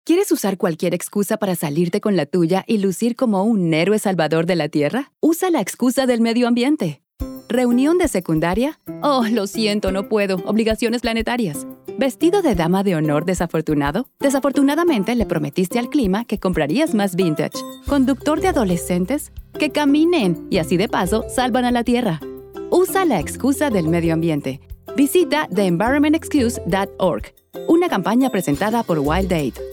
¿Quieres usar cualquier excusa para salirte con la tuya y lucir como un héroe salvador de la Tierra? Usa la excusa del medio ambiente. ¿Reunión de secundaria? Oh, lo siento, no puedo. Obligaciones planetarias. ¿Vestido de dama de honor desafortunado? Desafortunadamente le prometiste al clima que comprarías más vintage. ¿Conductor de adolescentes? ¡Que caminen! Y así de paso, salvan a la Tierra. Usa la excusa del medio ambiente. Visita theenvironmentexcuse.org, una campaña presentada por Wild Aid.